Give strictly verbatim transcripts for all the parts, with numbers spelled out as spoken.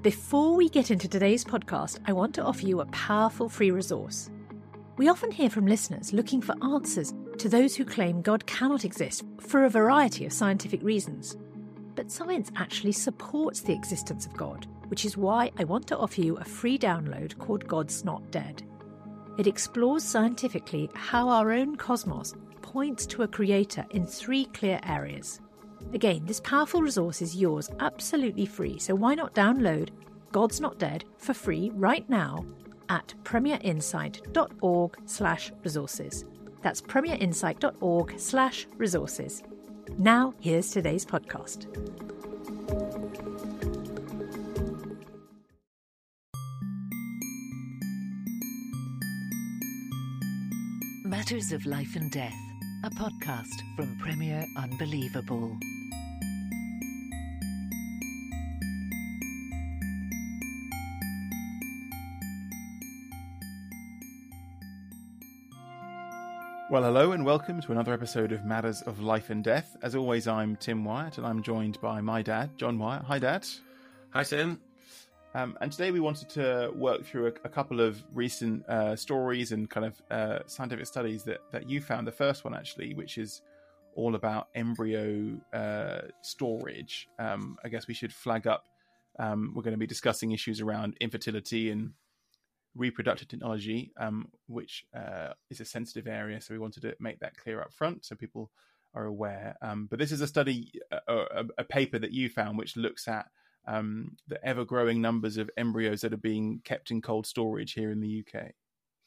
Before we get into today's podcast, I want to offer you a powerful free resource. We often hear from listeners looking for answers to those who claim God cannot exist for a variety of scientific reasons. But science actually supports the existence of God, which is why I want to offer you a free download called God's Not Dead. It explores scientifically how our own cosmos points to a creator in three clear areas. Again, this powerful resource is yours absolutely free, so why not download God's Not Dead for free right now at premierinsight.org slash resources. That's premierinsight.org slash resources. Now, here's today's podcast. Matters of Life and Death, a podcast from Premier Unbelievable. Well, hello and welcome to another episode of Matters of Life and Death. As always, I'm Tim Wyatt and I'm joined by my dad, John Wyatt. Hi, Dad. Hi, Tim. Um, and today we wanted to work through a, a couple of recent uh, stories and kind of uh, scientific studies that, that you found. The first one, actually, which is all about embryo uh, storage. Um, I guess we should flag up. Um, we're going to be discussing issues around infertility and reproductive technology, um, which uh, is a sensitive area. So we wanted to make that clear up front so people are aware. Um, but this is a study, a, a, a paper that you found, which looks at um, the ever-growing numbers of embryos that are being kept in cold storage here in the U K.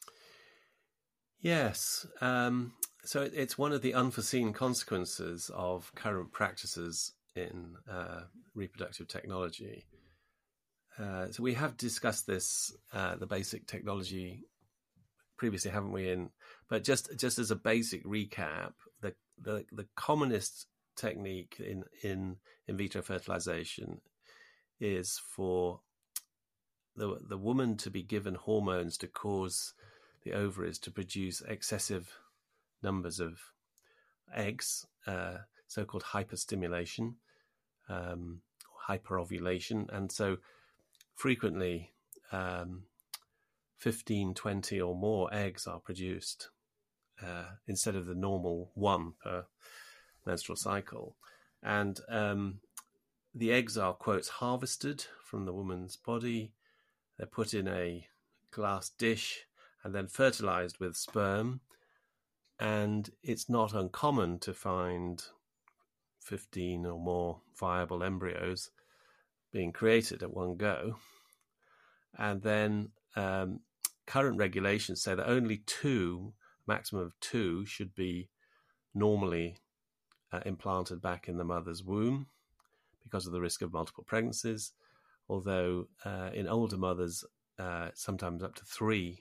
Yes. Um, so it, it's one of the unforeseen consequences of current practices in uh, reproductive technology. Uh, so we have discussed this, uh, the basic technology previously, haven't we? In but just just as a basic recap, the the, the commonest technique in, in in vitro fertilization is for the the woman to be given hormones to cause the ovaries to produce excessive numbers of eggs, uh, so-called hyperstimulation, um, hyperovulation, and so frequently, um, fifteen, twenty or more eggs are produced uh, instead of the normal one per menstrual cycle. And um, the eggs are, quotes, harvested from the woman's body. They're put in a glass dish and then fertilized with sperm. And it's not uncommon to find fifteen or more viable embryos being created at one go. And then um, current regulations say that only two, maximum of two, should be normally uh, implanted back in the mother's womb because of the risk of multiple pregnancies, although uh, in older mothers, uh, sometimes up to three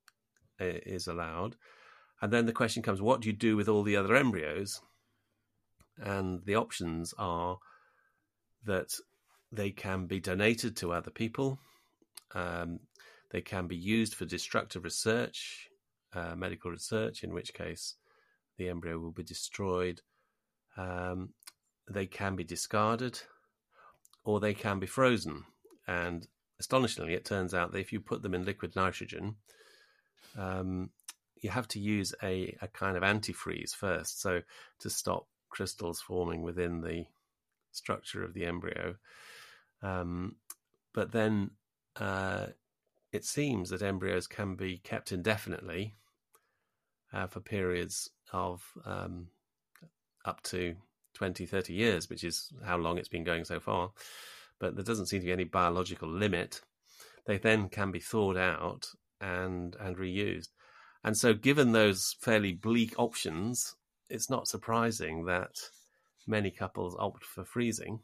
is allowed. And then the question comes, what do you do with all the other embryos? And the options are that they can be donated to other people. Um, they can be used for destructive research, uh, medical research, in which case the embryo will be destroyed. Um, they can be discarded, or they can be frozen. And astonishingly, it turns out that if you put them in liquid nitrogen, um, you have to use a, a kind of antifreeze first, so to stop crystals forming within the structure of the embryo. Um, but then uh, it seems that embryos can be kept indefinitely uh, for periods of um, up to twenty, thirty years, which is how long it's been going so far. But there doesn't seem to be any biological limit. They then can be thawed out and, and reused. And so given those fairly bleak options, it's not surprising that many couples opt for freezing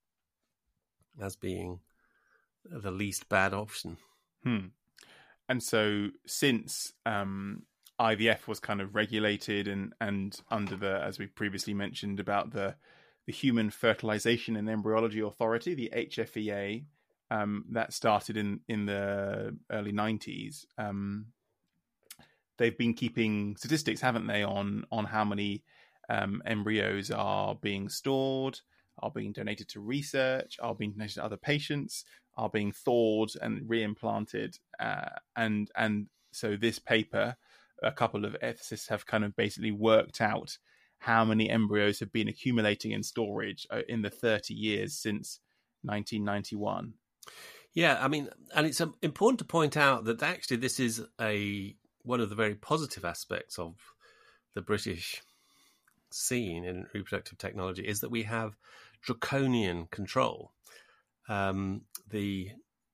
as being the least bad option. Hmm. And so since um, I V F was kind of regulated and, and under the, as we previously mentioned, about the, the Human Fertilization and Embryology Authority, the H F E A, um, that started in, in the early nineties, um, they've been keeping statistics, haven't they, on, on how many um, embryos are being stored, are being donated to research, are being donated to other patients, are being thawed and reimplanted. Uh, and and so this paper, a couple of ethicists have kind of basically worked out how many embryos have been accumulating in storage in the thirty years since nineteen ninety-one. Yeah, I mean, and it's um, important to point out that actually this is a one of the very positive aspects of the British scene in reproductive technology is that we have draconian control. Um, the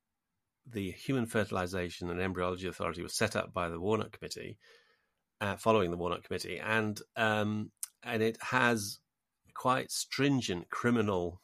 the Human Fertilization and Embryology Authority was set up by the Warnock Committee, uh, following the Warnock Committee, and um, and it has quite stringent criminal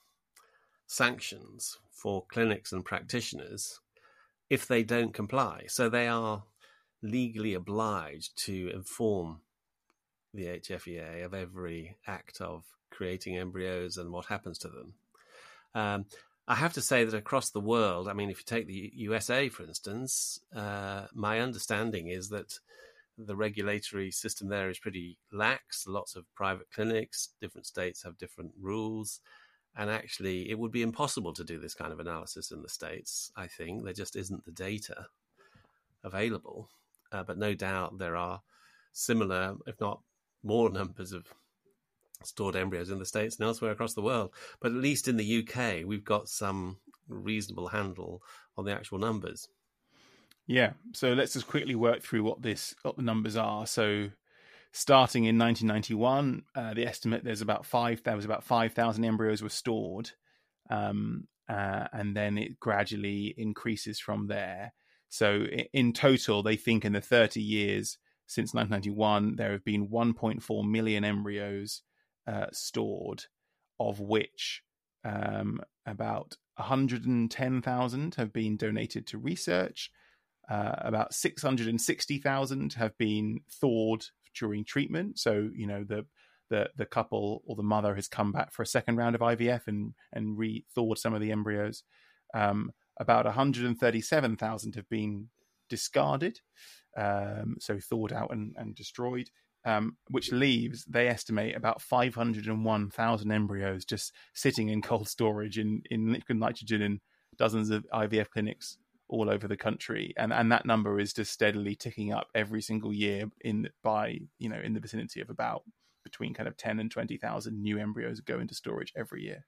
sanctions for clinics and practitioners if they don't comply. So they are legally obliged to inform the H F E A of every act of creating embryos and what happens to them. Um, I have to say that across the world, I mean, if you take the U S A, for instance, uh, my understanding is that the regulatory system there is pretty lax. Lots of private clinics, different states have different rules. And actually, it would be impossible to do this kind of analysis in the States, I think. There just isn't the data available. Uh, but no doubt there are similar, if not more, numbers of stored embryos in the States and elsewhere across the world. But at least in the U K, we've got some reasonable handle on the actual numbers. Yeah, so let's just quickly work through what this what the numbers are. So starting in nineteen ninety-one, uh, the estimate there's about five. There was about five thousand embryos were stored, um, uh, and then it gradually increases from there. So in total, they think in the thirty years since nineteen ninety-one, there have been one point four million embryos uh, stored, of which um, about one hundred ten thousand have been donated to research. Uh, about six hundred sixty thousand have been thawed during treatment. So, you know, the, the the couple or the mother has come back for a second round of I V F and, and re-thawed some of the embryos. Um, about one hundred thirty-seven thousand have been discarded, um, so thawed out and, and destroyed, um, which leaves, they estimate, about five hundred one thousand embryos just sitting in cold storage in, in liquid nitrogen in dozens of I V F clinics all over the country, and and that number is just steadily ticking up every single year in by you know in the vicinity of about between kind of ten and twenty thousand new embryos go into storage every year.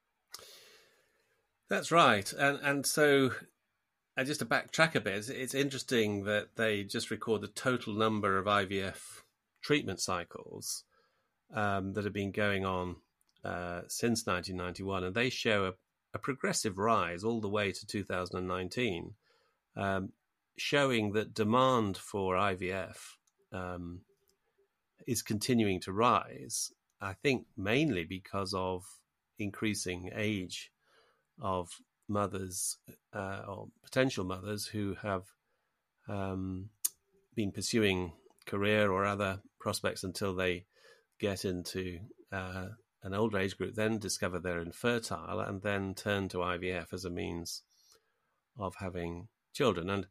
That's right, and and so uh, just to backtrack a bit, it's interesting that they just record the total number of I V F treatment cycles um, that have been going on uh, since nineteen ninety-one, and they show a a progressive rise all the way to two thousand nineteen, um, showing that demand for I V F um, is continuing to rise, I think mainly because of increasing age of mothers uh, or potential mothers who have um, been pursuing career or other prospects until they get into uh, an older age group, then discover they're infertile and then turn to I V F as a means of having children. And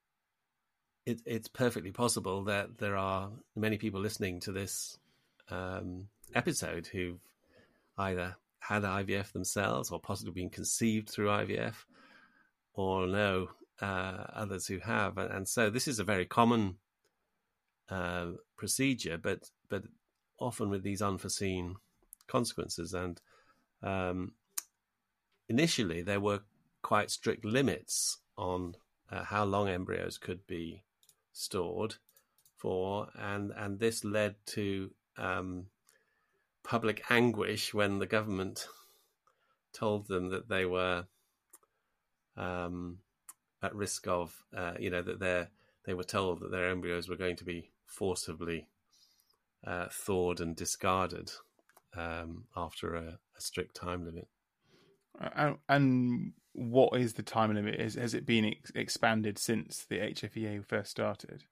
it, it's perfectly possible that there are many people listening to this um, episode who've either had I V F themselves or possibly been conceived through I V F or know uh, others who have. And, and so this is a very common uh, procedure, but but often with these unforeseen consequences. And um, initially there were quite strict limits on uh, how long embryos could be stored for, and and this led to um, public anguish when the government told them that they were um, at risk of, uh, you know, that they they were told that their embryos were going to be forcibly uh, thawed and discarded Um, after a, a strict time limit. And, and what is the time limit? Is, has it been ex- expanded since the H F E A first started?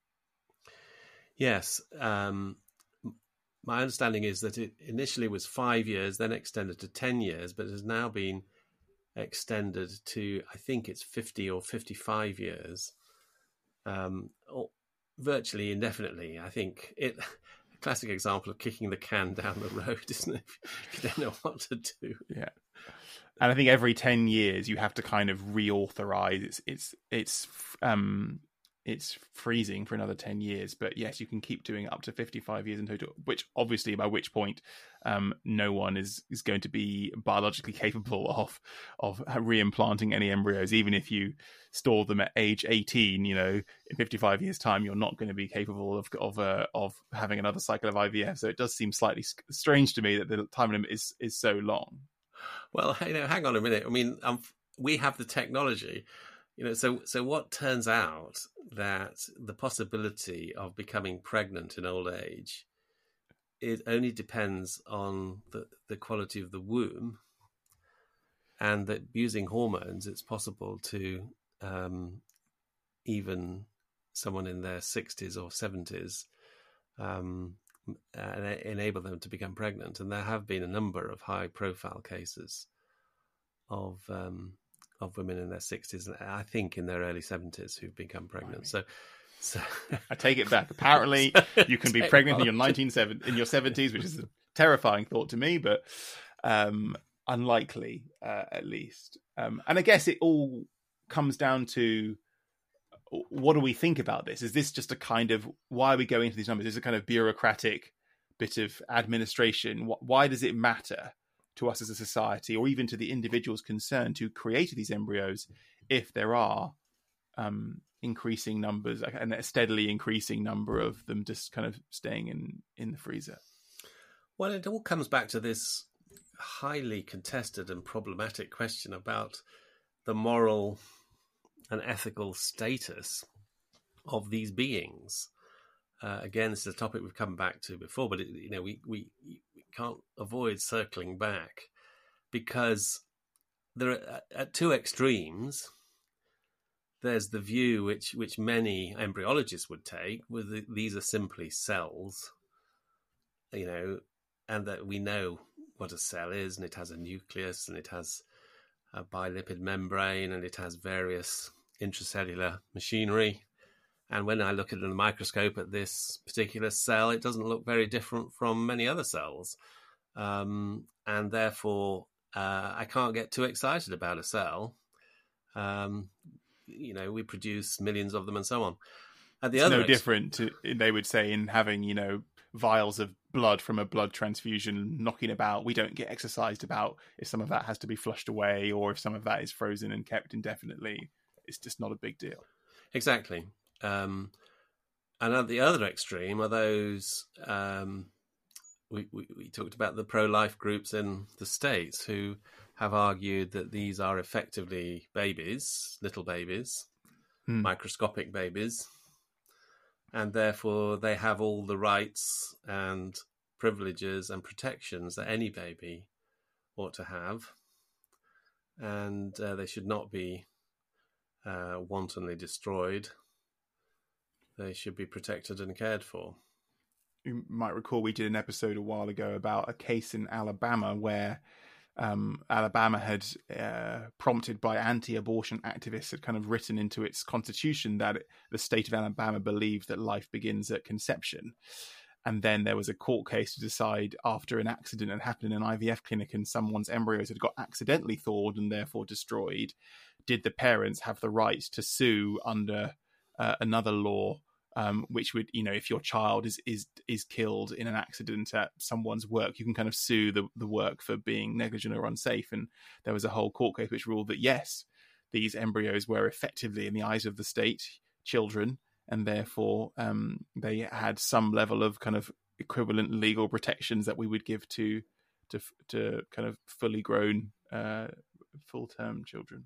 Yes. Um, my understanding is that it initially was five years, then extended to ten years, but has now been extended to, I think it's fifty or fifty-five years, um, or virtually indefinitely. I think it classic example of kicking the can down the road, isn't it? If you don't know what to do. Yeah. And I think every ten years you have to kind of reauthorize. It's it's it's um it's freezing for another ten years, but yes, you can keep doing it up to fifty-five years in total. Which obviously, by which point, um, no one is is going to be biologically capable of of reimplanting any embryos, even if you store them at age eighteen. You know, in fifty-five years' time, you're not going to be capable of of uh, of having another cycle of I V F. So it does seem slightly strange to me that the time limit is is so long. Well, you know, hang on a minute. I mean, um, we have the technology, you know. So, so what turns out that the possibility of becoming pregnant in old age, it only depends on the the quality of the womb, and that using hormones, it's possible to um, even someone in their sixties or seventies. Um, and enable them to become pregnant. And there have been a number of high-profile cases of um, of women in their sixties, and I think in their early seventies, who've become pregnant. So, so I take it back. Apparently, you can be pregnant in your nineteen seven in your seventies, which is a terrifying thought to me, but um, unlikely uh, at least. Um, and I guess it all comes down to, what do we think about this? Is this just a kind of, why are we going into these numbers? Is it a kind of bureaucratic bit of administration? Why does it matter to us as a society, or even to the individuals concerned who created these embryos, if there are um, increasing numbers and a steadily increasing number of them just kind of staying in, in the freezer? Well, it all comes back to this highly contested and problematic question about the moral and ethical status of these beings. Uh, again, this is a topic we've come back to before, but it, you know, we, we we can't avoid circling back, because there are, at two extremes. There's the view which which many embryologists would take, where the, these are simply cells, you know, and that we know what a cell is, and it has a nucleus, and it has a bilipid membrane, and it has various intracellular machinery. And when I look at it in the microscope at this particular cell, it doesn't look very different from many other cells. Um, and therefore, uh, I can't get too excited about a cell. Um, you know, we produce millions of them and so on. At the it's other no ex- different, to, they would say, in having, you know, vials of blood from a blood transfusion knocking about. We don't get exercised about if some of that has to be flushed away, or if some of that is frozen and kept indefinitely. It's just not a big deal. Exactly. Um, and at the other extreme are those, um, we, we, we talked about the pro-life groups in the States, who have argued that these are effectively babies, little babies, hmm. microscopic babies, and therefore they have all the rights and privileges and protections that any baby ought to have, and uh, they should not be uh, wantonly destroyed. They should be protected and cared for. You might recall we did an episode a while ago about a case in Alabama where um, Alabama had, uh, prompted by anti-abortion activists, had kind of written into its constitution that it, the state of Alabama believed that life begins at conception. And then there was a court case to decide, after an accident had happened in an I V F clinic and someone's embryos had got accidentally thawed and therefore destroyed, did the parents have the right to sue under uh, another law, um, which would, you know, if your child is is is killed in an accident at someone's work, you can kind of sue the, the work for being negligent or unsafe. And there was a whole court case which ruled that, yes, these embryos were effectively, in the eyes of the state, children, and therefore um, they had some level of kind of equivalent legal protections that we would give to to to kind of fully grown, uh, full-term children.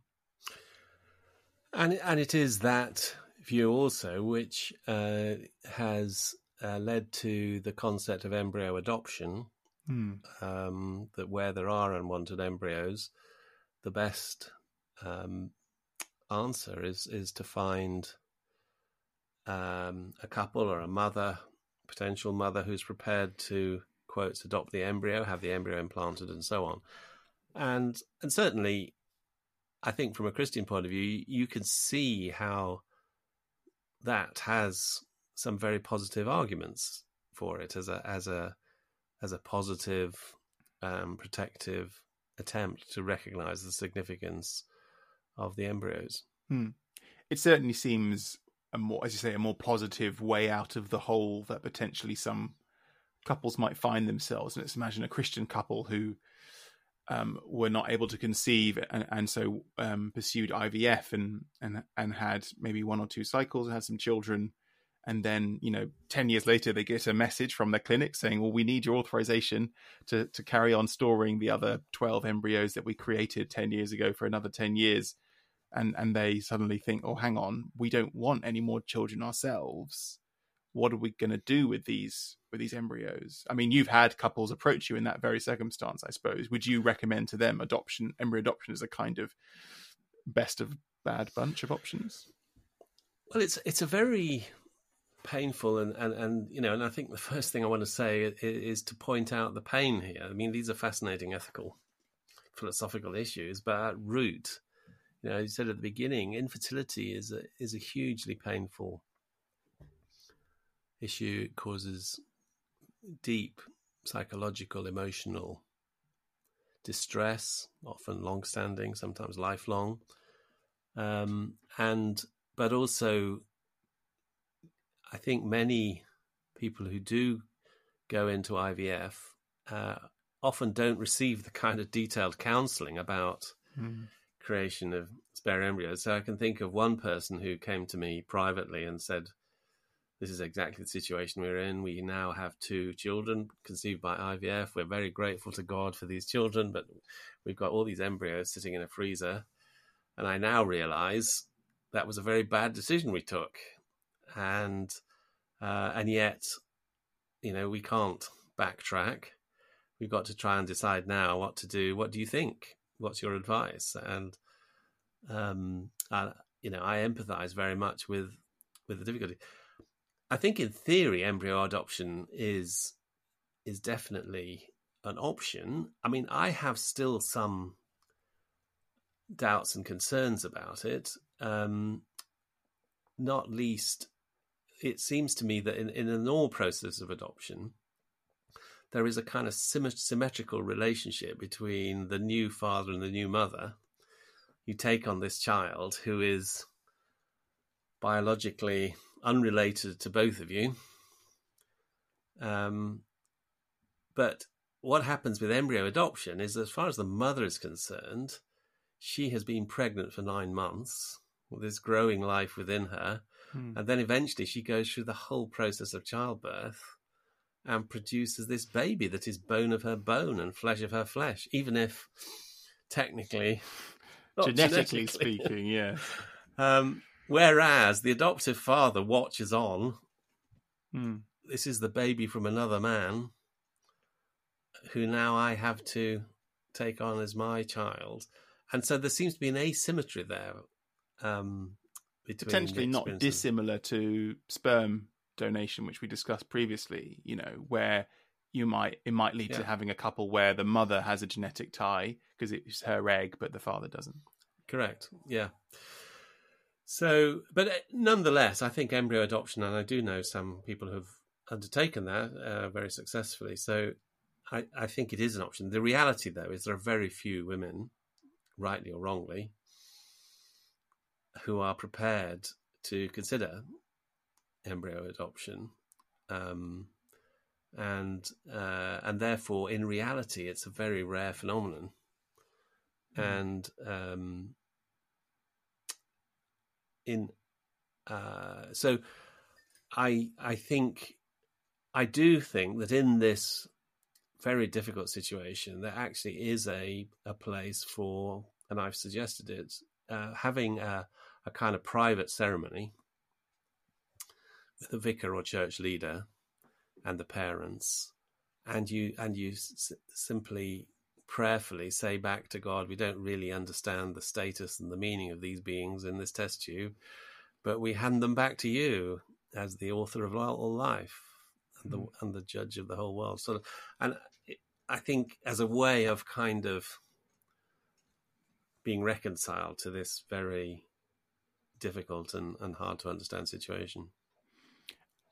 And and it is that view also which uh, has uh, led to the concept of embryo adoption, hmm. um, that where there are unwanted embryos, the best um, answer is is to find um, a couple or a mother, potential mother, who's prepared to, quotes, adopt the embryo, have the embryo implanted, and so on. And and certainly, I think from a Christian point of view, you can see how that has some very positive arguments for it as a as a as a positive, um, protective attempt to recognise the significance of the embryos. Hmm. It certainly seems a more, as you say, a more positive way out of the hole that potentially some couples might find themselves. Let's imagine a Christian couple who um, were not able to conceive and, and so um, pursued I V F and, and and had maybe one or two cycles, had some children, and then, you know, ten years later they get a message from their clinic saying, well, we need your authorization to to carry on storing the other twelve embryos that we created ten years ago for another ten years. And and they suddenly think, oh, hang on, we don't want any more children ourselves. What are we going to do with these with these embryos? I mean, you've had couples approach you in that very circumstance, I suppose. Would you recommend to them adoption, embryo adoption as a kind of best of bad bunch of options? Well, it's it's a very painful and, and, and you know, and I think the first thing I want to say is, is to point out the pain here. I mean, these are fascinating ethical, philosophical issues, but at root, you know, you said at the beginning, infertility is a is a hugely painful issue. It causes deep psychological, emotional distress, often long-standing, sometimes lifelong, um, and but also, I think many people who do go into I V F uh, often don't receive the kind of detailed counselling about mm. creation of spare embryos. So I can think of one person who came to me privately and said, this is exactly the situation we're in. We now have two children conceived by I V F. We're very grateful to God for these children, but we've got all these embryos sitting in a freezer. And I now realise that was a very bad decision we took. And uh, and yet, you know, we can't backtrack. We've got to try and decide now what to do. What do you think? What's your advice? And, um, I, you know, I empathise very much with, with the difficulty. I think in theory, embryo adoption is is definitely an option. I mean, I have still some doubts and concerns about it, um, not least... It seems to me that in, in the normal process of adoption, there is a kind of symmet- symmetrical relationship between the new father and the new mother. You take on this child who is biologically unrelated to both of you. Um, but what happens with embryo adoption is, as far as the mother is concerned, she has been pregnant for nine months with this growing life within her. And then eventually she goes through the whole process of childbirth and produces this baby that is bone of her bone and flesh of her flesh, even if technically... Genetically, genetically speaking, yeah. Um, whereas the adoptive father watches on. Hmm. This is the baby from another man who now I have to take on as my child. And so there seems to be an asymmetry there. Um Potentially not dissimilar to sperm donation, which we discussed previously, you know, where you might it might lead yeah. to having a couple where the mother has a genetic tie because it's her egg, but the father doesn't. Correct. Yeah. So, but nonetheless, I think embryo adoption, and I do know some people who've undertaken that uh, very successfully. So I, I think it is an option. The reality, though, is there are very few women, rightly or wrongly, who are prepared to consider embryo adoption, um, and uh, and therefore, in reality, it's a very rare phenomenon. Mm. And um, in uh, so, I I think I do think that in this very difficult situation, there actually is a a place for, and I've suggested it, uh, having a a kind of private ceremony with the vicar or church leader and the parents, and you and you s- simply prayerfully say back to God, we don't really understand the status and the meaning of these beings in this test tube, but we hand them back to you as the author of all life and the, mm. and the judge of the whole world. So, and I think as a way of kind of being reconciled to this very difficult and, and hard to understand situation.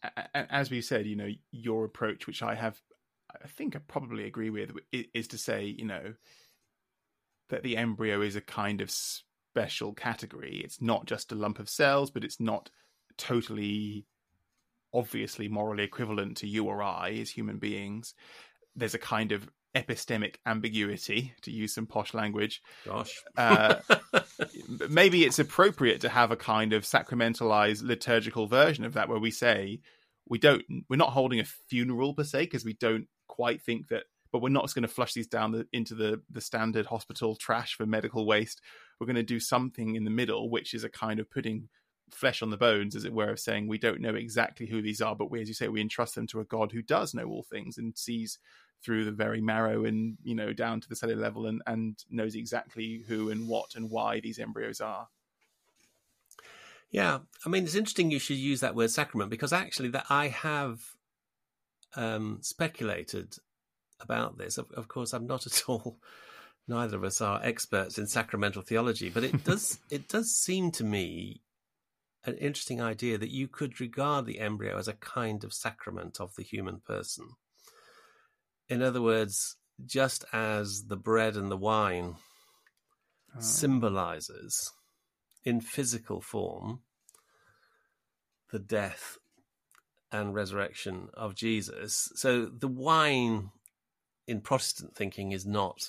as we said, you know, your approach, which I have, I think I probably agree with, is to say, you know, that the embryo is a kind of special category. It's not just a lump of cells, but it's not totally obviously morally equivalent to you or I as human beings. There's a kind of epistemic ambiguity, to use some posh language. Gosh. uh, maybe it's appropriate to have a kind of sacramentalized liturgical version of that, where we say we don't, we're not holding a funeral per se, because we don't quite think that, but we're not just going to flush these down the, into the, the standard hospital trash for medical waste. We're going to do something in the middle, which is a kind of putting flesh on the bones, as it were, of saying we don't know exactly who these are, but we, as you say, we entrust them to a God who does know all things and sees through the very marrow and, you know, down to the cellular level, and, and knows exactly who and what and why these embryos are. Yeah, I mean, it's interesting you should use that word sacrament, because actually that I have um, speculated about this. Of, of course, I'm not at all, neither of us are experts in sacramental theology, but it does it does seem to me an interesting idea that you could regard the embryo as a kind of sacrament of the human person. In other words, just as the bread and the wine oh. symbolizes in physical form the death and resurrection of Jesus, so the wine in Protestant thinking is not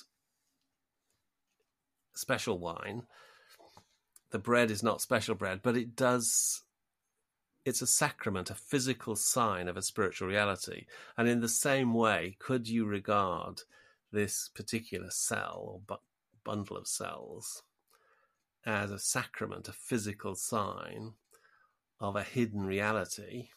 special wine. The bread is not special bread, but it does, it's a sacrament, a physical sign of a spiritual reality. And in the same way, could you regard this particular cell or bu- bundle of cells as a sacrament, a physical sign of a hidden reality,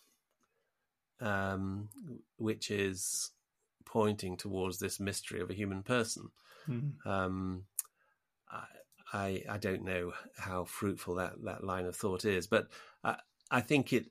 um, which is pointing towards this mystery of a human person? Mm-hmm. Um, I, I, I don't know how fruitful that, that line of thought is, but I, I think it,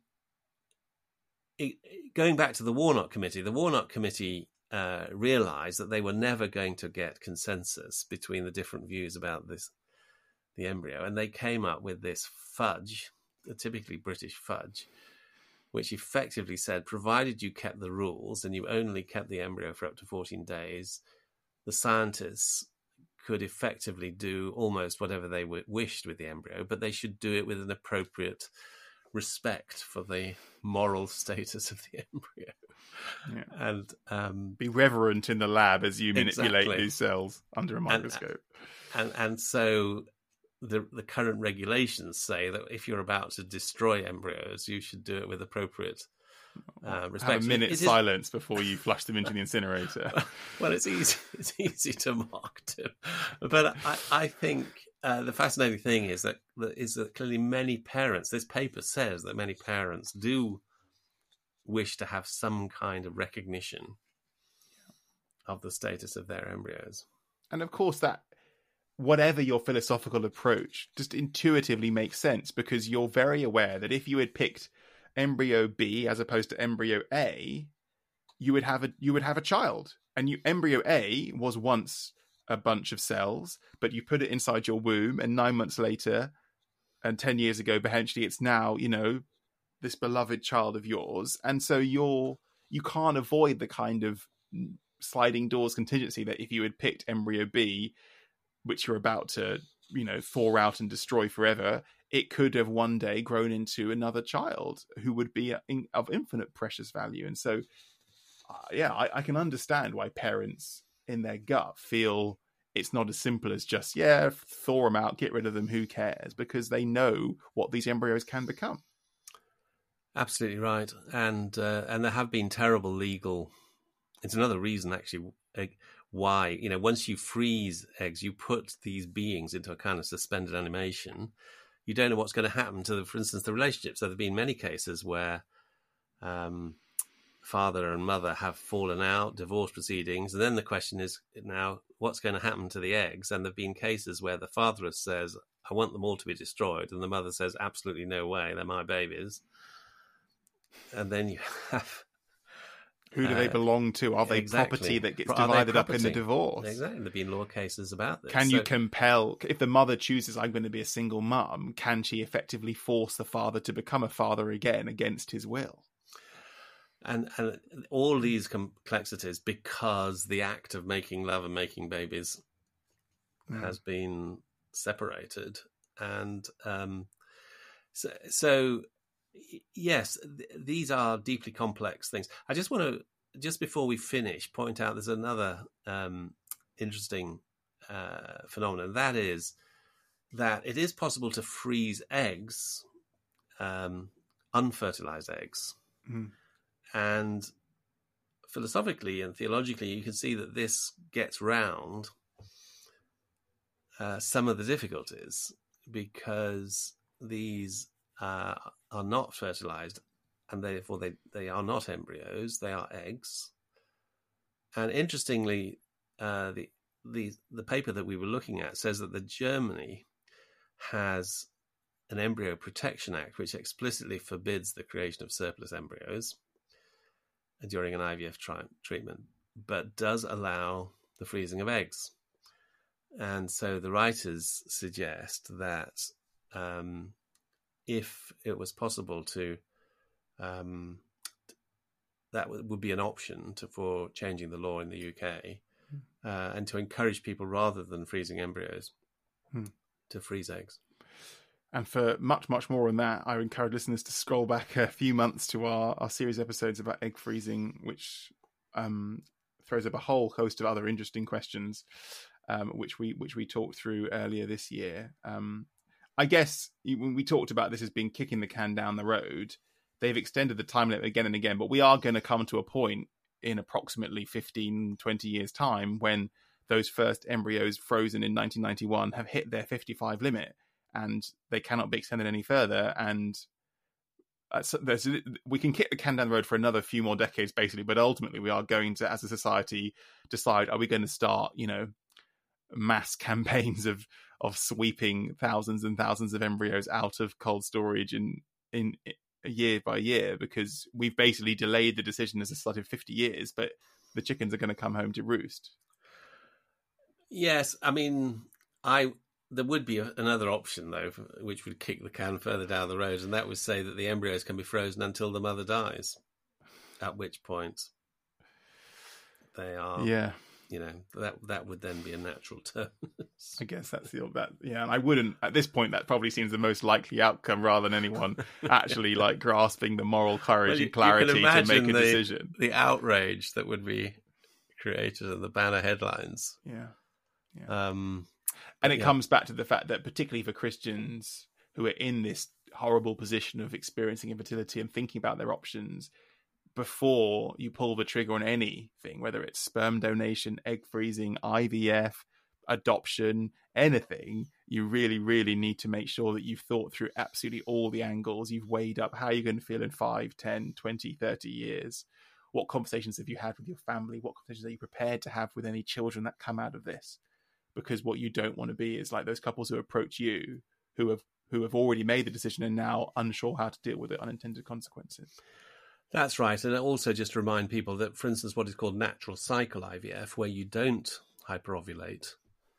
it, going back to the Warnock Committee, the Warnock Committee uh, realised that they were never going to get consensus between the different views about this, the embryo, and they came up with this fudge, a typically British fudge, which effectively said, provided you kept the rules and you only kept the embryo for up to fourteen days, the scientists could effectively do almost whatever they w- wished with the embryo, but they should do it with an appropriate respect for the moral status of the embryo. Yeah. And um, be reverent in the lab as you manipulate exactly. these cells under a microscope. And, and, and so the, the current regulations say that if you're about to destroy embryos, you should do it with appropriate Uh, Have a minute it silence is... before you flush them into the incinerator. Well, it's easy. It's easy to mock too, but I, I think uh, the fascinating thing is that is that clearly many parents. This paper says that many parents do wish to have some kind of recognition of the status of their embryos, and of course that, whatever your philosophical approach, just intuitively makes sense, because you're very aware that if you had picked embryo B as opposed to embryo A, you would have a you would have a child. And you embryo A was once a bunch of cells, but you put it inside your womb, and nine months later, and ten years ago, potentially, it's now, you know, this beloved child of yours. And so you're you can't avoid the kind of sliding doors contingency that if you had picked embryo B, which you're about to, you know, thaw out and destroy forever, it could have one day grown into another child who would be in, of infinite precious value. And so, uh, yeah, I, I can understand why parents in their gut feel it's not as simple as just, yeah, thaw them out, get rid of them, who cares? Because they know what these embryos can become. Absolutely right. And, uh, and there have been terrible legal... It's another reason, actually, why, you know, once you freeze eggs, you put these beings into a kind of suspended animation. You don't know what's going to happen to, the, for instance, the relationship. So there have been many cases where um, father and mother have fallen out, divorce proceedings, and then the question is now, what's going to happen to the eggs? And there have been cases where the father says, I want them all to be destroyed, and the mother says, absolutely no way, they're my babies. And then you have... Who do they belong to? Are they exactly. property that gets divided up in the divorce? Exactly. There have been law cases about this. Can so... you compel, if the mother chooses, I'm going to be a single mum, can she effectively force the father to become a father again against his will? and and all these complexities because the act of making love and making babies mm. has been separated, and um, so so yes, th- these are deeply complex things. I just want to, just before we finish, point out there's another um, interesting uh, phenomenon. That is that it is possible to freeze eggs, um, unfertilized eggs. Mm. And philosophically and theologically, you can see that this gets round uh, some of the difficulties, because these uh, are not fertilized, and therefore they, they are not embryos, they are eggs. And interestingly, uh, the, the the paper that we were looking at says that the Germany has an Embryo Protection Act which explicitly forbids the creation of surplus embryos during an I V F tri- treatment, but does allow the freezing of eggs. And so the writers suggest that um, if it was possible to, um, that w- would be an option to, for changing the law in the U K, uh, and to encourage people, rather than freezing embryos, hmm. to freeze eggs. And for much, much more on that, I encourage listeners to scroll back a few months to our, our series episodes about egg freezing, which um, throws up a whole host of other interesting questions, um, which we which we talked through earlier this year. Um, I guess when we talked about this as being kicking the can down the road, they've extended the time limit again and again, but we are going to come to a point in approximately fifteen, twenty years' time when those first embryos frozen in nineteen ninety-one have hit their fifty-five limit, and they cannot be extended any further. And uh, so there's, we can kick the can down the road for another few more decades, basically. But ultimately, we are going to, as a society, decide: are we going to start, you know, mass campaigns of of sweeping thousands and thousands of embryos out of cold storage in in, in year by year, because we've basically delayed the decision as a society of fifty years, but the chickens are going to come home to roost. Yes, I mean, I. There would be a, another option, though, which would kick the can further down the road, and that would say that the embryos can be frozen until the mother dies, at which point they are, yeah, you know, that that would then be a natural term. I guess that's the that yeah. And I wouldn't at this point. That probably seems the most likely outcome, rather than anyone actually like grasping the moral courage well, you, and clarity to make a the, decision. The outrage that would be created in the banner headlines. Yeah, yeah. Um, And it yeah. comes back to the fact that, particularly for Christians who are in this horrible position of experiencing infertility and thinking about their options, before you pull the trigger on anything, whether it's sperm donation, egg freezing, I V F, adoption, anything, you really, really need to make sure that you've thought through absolutely all the angles. You've weighed up how you're going to feel in five, ten, twenty, thirty years. What conversations have you had with your family? What conversations are you prepared to have with any children that come out of this? Because what you don't want to be is like those couples who approach you who have who have already made the decision and now unsure how to deal with the unintended consequences. That's right. And also just to remind people that, for instance, what is called natural cycle I V F, where you don't hyperovulate,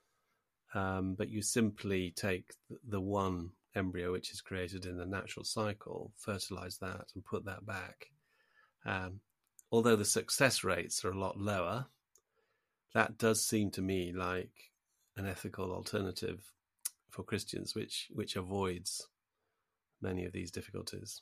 um, but you simply take the one embryo which is created in the natural cycle, fertilize that and put that back. Um, although the success rates are a lot lower, that does seem to me like an ethical alternative for Christians, which which avoids many of these difficulties.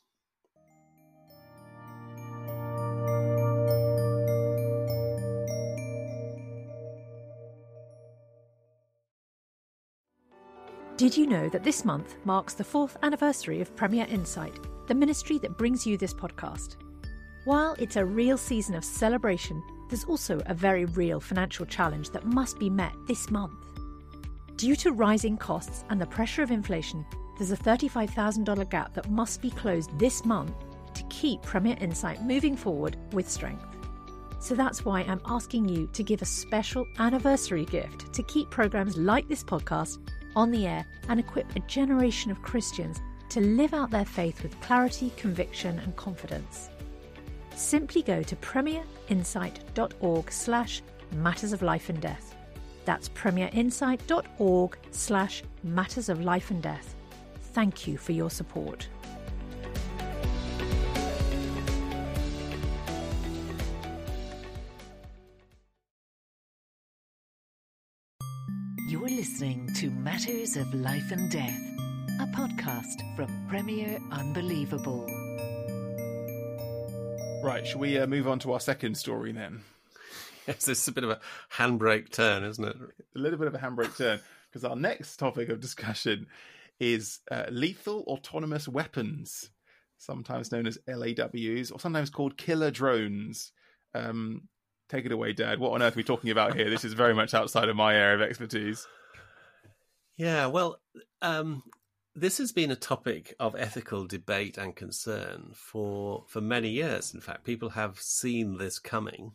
Did you know that this month marks the fourth anniversary of Premier Insight, the ministry that brings you this podcast? While it's a real season of celebration, there's also a very real financial challenge that must be met this month. Due to rising costs and the pressure of inflation, there's a thirty-five thousand dollars gap that must be closed this month to keep Premier Insight moving forward with strength. So that's why I'm asking you to give a special anniversary gift to keep programs like this podcast on the air and equip a generation of Christians to live out their faith with clarity, conviction, and confidence. Simply go to premierinsight.org slash matters of life and death. That's premierinsight.org slash matters of life and death. Thank you for your support. Matters of Life and Death, a podcast from Premier Unbelievable. Right, shall we uh, move on to our second story then? Yes, this is a bit of a handbrake turn, isn't it? A little bit of a handbrake turn, because our next topic of discussion is uh, lethal autonomous weapons, sometimes known as L A Ws, or sometimes called killer drones. Um, take it away, Dad. What on earth are we talking about here? This is very much outside of my area of expertise. Yeah, well, um, this has been a topic of ethical debate and concern for for many years. In fact, people have seen this coming.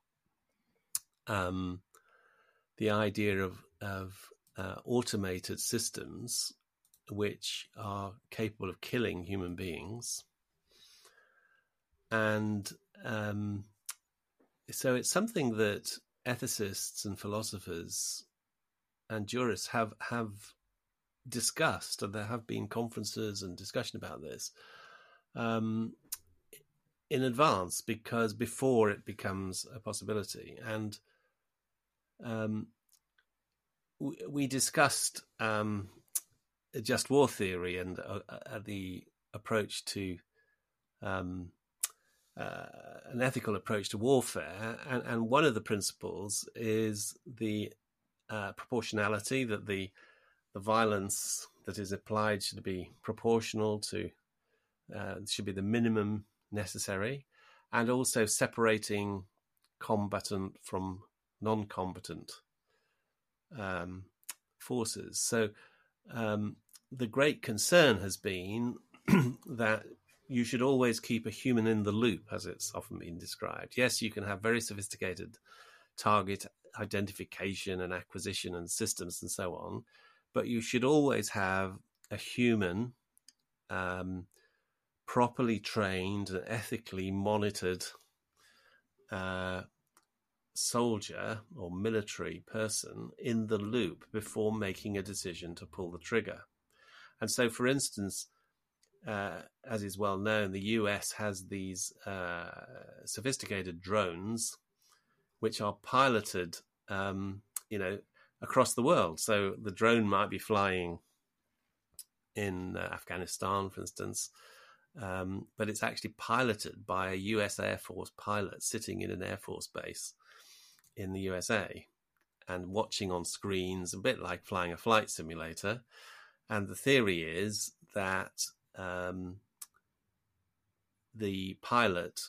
Um, the idea of of uh, automated systems which are capable of killing human beings, and um, so it's something that ethicists and philosophers and jurists have have discussed, and there have been conferences and discussion about this um, in advance, because before it becomes a possibility. And um, we, we discussed um, just war theory and uh, uh, the approach to um, uh, an ethical approach to warfare, and, and one of the principles is the Uh, proportionality, that the the violence that is applied should be proportional to, uh, should be the minimum necessary, and also separating combatant from non-combatant um, forces. So um, the great concern has been that you should always keep a human in the loop, as it's often been described. Yes, you can have very sophisticated target identification and acquisition and systems and so on, but you should always have a human, um, properly trained and ethically monitored uh, soldier or military person in the loop before making a decision to pull the trigger. And so, for instance, uh, as is well known, the U S has these uh, sophisticated drones which are piloted, um, you know, across the world. So the drone might be flying in uh, Afghanistan, for instance, um, but it's actually piloted by a U S Air Force pilot sitting in an Air Force base in the U S A and watching on screens, a bit like flying a flight simulator. And the theory is that um, the pilot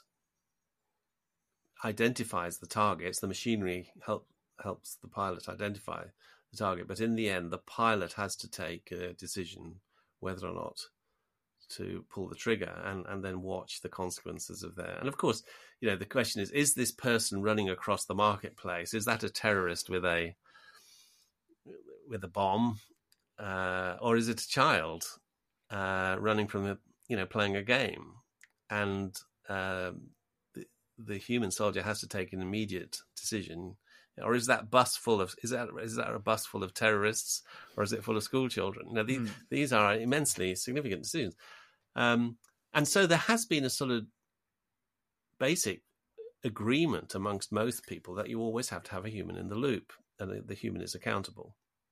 identifies the targets, the machinery help, helps the pilot identify the target, but in the end, the pilot has to take a decision whether or not to pull the trigger, and, and then watch the consequences of that. And of course, you know, the question is, is this person running across the marketplace, is that a terrorist with a with a bomb, uh, or is it a child uh, running from, a, you know, playing a game? And um, the human soldier has to take an immediate decision. Or is that bus full of, is that is that a bus full of terrorists, or is it full of school children? Now, these, mm. these are immensely significant decisions. Um, and so there has been a sort of basic agreement amongst most people that you always have to have a human in the loop, and the, the human is accountable.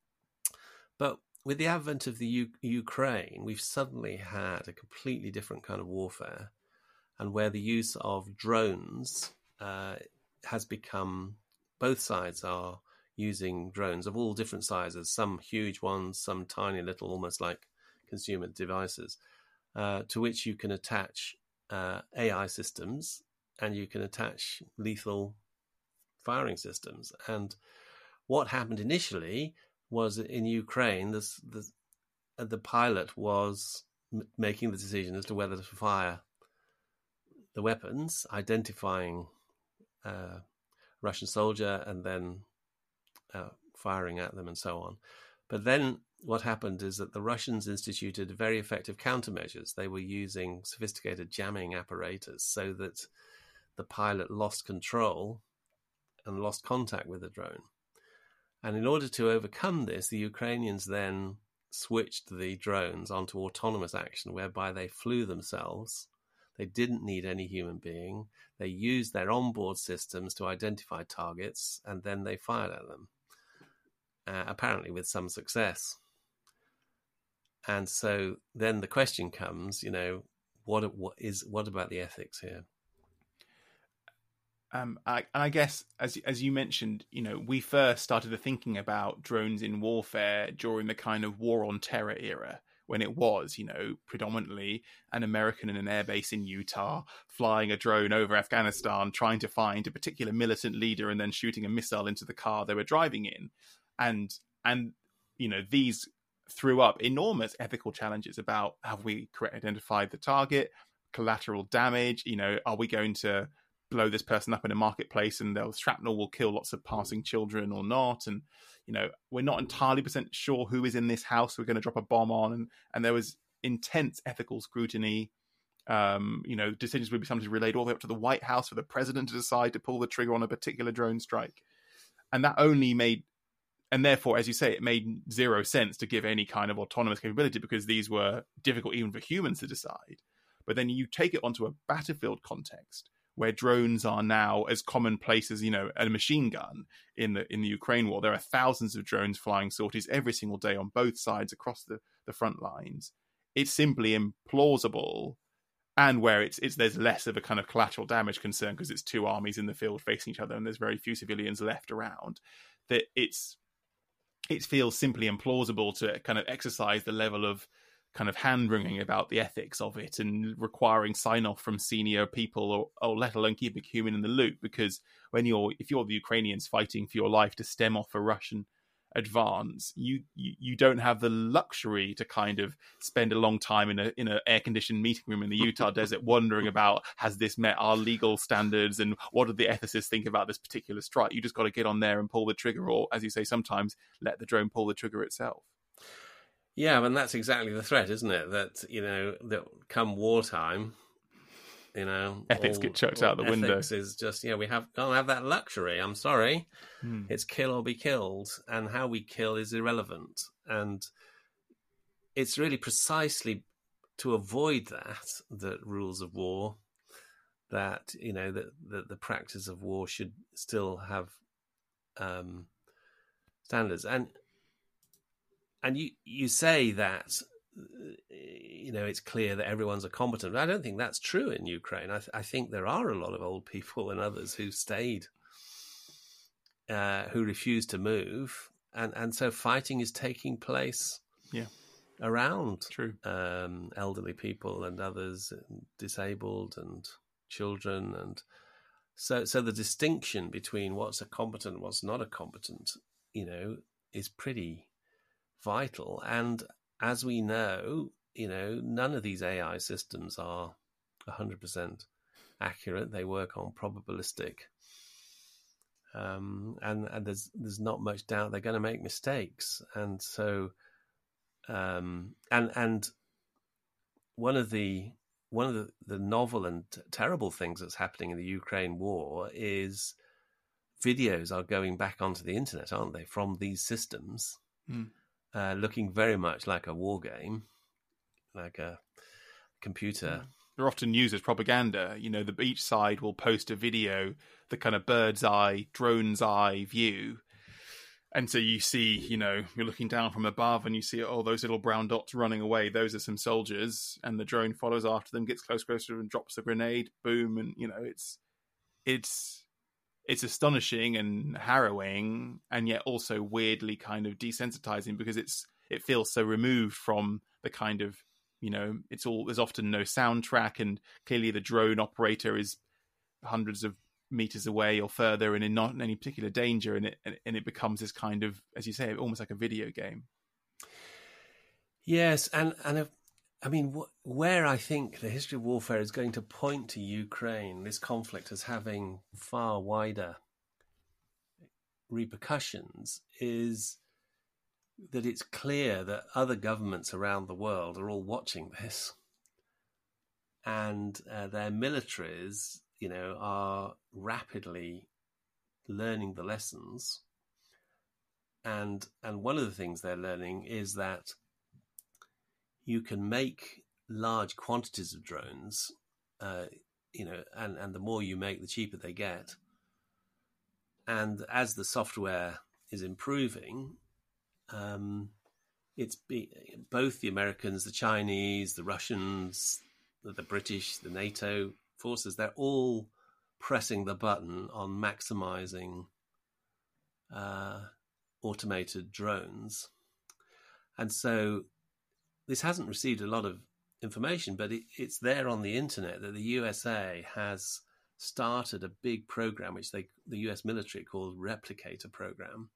But with the advent of the U- Ukraine, we've suddenly had a completely different kind of warfare, and where the use of drones uh, has become, both sides are using drones of all different sizes, some huge ones, some tiny little, almost like consumer devices, uh, to which you can attach uh, A I systems, and you can attach lethal firing systems. And what happened initially was in Ukraine, this, this, the pilot was m- making the decision as to whether to fire the weapons, identifying uh, Russian soldier and then uh, firing at them and so on. But then what happened is that the Russians instituted very effective countermeasures. They were using sophisticated jamming apparatus so that the pilot lost control and lost contact with the drone. And in order to overcome this, the Ukrainians then switched the drones onto autonomous action, whereby they flew themselves. They didn't need any human being. They used their onboard systems to identify targets, and then they fired at them, uh, apparently with some success. And so then the question comes, you know, what what is what about the ethics here? Um, I, and I guess, as as you mentioned, you know, we first started thinking about drones in warfare during the kind of war on terror era, when it was, you know, predominantly an American in an airbase in Utah flying a drone over Afghanistan, trying to find a particular militant leader and then shooting a missile into the car they were driving in. And, and you know, these threw up enormous ethical challenges about, have we correctly identified the target, collateral damage, you know, are we going to blow this person up in a marketplace and the shrapnel will kill lots of passing children or not? And, you know, we're not entirely percent sure who is in this house we're going to drop a bomb on. And, and there was intense ethical scrutiny. Um, you know, decisions would be sometimes relayed all the way up to the White House for the president to decide to pull the trigger on a particular drone strike. And that only made, and therefore, as you say, it made zero sense to give any kind of autonomous capability because these were difficult even for humans to decide. But then you take it onto a battlefield context where drones are now as commonplace as, you know, a machine gun in the in the Ukraine war. There are thousands of drones flying sorties every single day on both sides across the, the front lines. It's simply implausible, and where it's it's there's less of a kind of collateral damage concern because it's two armies in the field facing each other and there's very few civilians left around, that it's it feels simply implausible to kind of exercise the level of kind of hand-wringing about the ethics of it and requiring sign-off from senior people, or, or let alone keeping a human in the loop. Because when you're, if you're the Ukrainians fighting for your life to stem off a Russian advance, you, you you don't have the luxury to kind of spend a long time in a in an air-conditioned meeting room in the Utah desert wondering about, has this met our legal standards and what do the ethicists think about this particular strike? You just got to get on there and pull the trigger, or, as you say, sometimes let the drone pull the trigger itself. Yeah, and that's exactly the threat, isn't it? That, you know, that come wartime, you know, ethics all, get chucked out the window. Ethics is just, you know, we have don't have that luxury. I'm sorry, hmm. It's kill or be killed, and how we kill is irrelevant. And it's really precisely to avoid that that rules of war, that, you know, that, that the practice of war should still have um, standards. And And you, you say that, you know, it's clear that everyone's a combatant. I don't think that's true in Ukraine. I, th- I think there are a lot of old people and others who stayed, uh, who refused to move. And, and so fighting is taking place yeah. around True. Um, elderly people and others, and disabled and children. And so, so the distinction between what's a combatant and what's not a combatant, you know, is pretty vital. And as we know, you know, none of these A I systems are one hundred percent accurate. They work on probabilistic, um, and and there's there's not much doubt they're going to make mistakes. And so, um, and and one of the one of the, the novel and terrible things that's happening in the Ukraine war is videos are going back onto the internet, aren't they, from these systems. Mm. Uh, looking very much like a war game, like a computer. They're often used as propaganda. You know, the each side will post a video, the kind of bird's eye, drone's eye view. And so you see, you know, you're looking down from above and you see, oh, those little brown dots running away. Those are some soldiers. And the drone follows after them, gets close, closer and drops a grenade. Boom. And, you know, it's, it's, It's astonishing and harrowing, and yet also weirdly kind of desensitizing, because it's it feels so removed from the kind of, you know, it's all, there's often no soundtrack, and clearly the drone operator is hundreds of meters away or further and in not in any particular danger, and it and it becomes this kind of, as you say, almost like a video game. Yes, and and if, I mean, wh- where I think the history of warfare is going to point to Ukraine, this conflict as having far wider repercussions, is that it's clear that other governments around the world are all watching this, and uh, their militaries, you know, are rapidly learning the lessons. And and one of the things they're learning is that you can make large quantities of drones, uh, you know, and, and the more you make, the cheaper they get. And as the software is improving, um, it's be, both the Americans, the Chinese, the Russians, the, the British, the NATO forces, they're all pressing the button on maximizing uh, automated drones. And so this hasn't received a lot of information, but it, it's there on the internet that the U S A has started a big program, which they, the U S military called Replicator Program,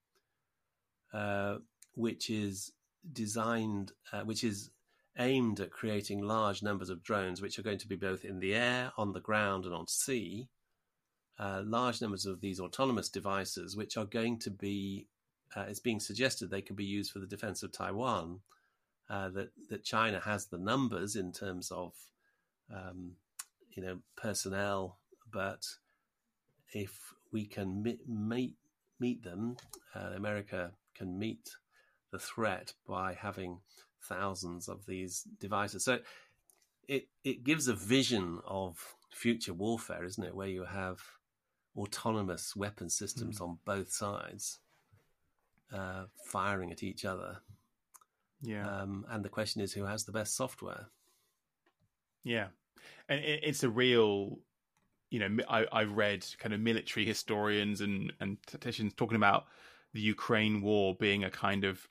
uh, which is designed, uh, which is aimed at creating large numbers of drones, which are going to be both in the air, on the ground, and on sea. Uh, large numbers of these autonomous devices, which are going to be, uh, it's being suggested they could be used for the defense of Taiwan. Uh, that that China has the numbers in terms of, um, you know, personnel, but if we can meet meet, meet them, uh, America can meet the threat by having thousands of these devices. So it it gives a vision of future warfare, isn't it, where you have autonomous weapon systems mm. on both sides, uh, firing at each other. Yeah. Um, and the question is, who has the best software? Yeah. And it, it's a real, you know, I, I've read kind of military historians and, and tacticians talking about the Ukraine war being a kind of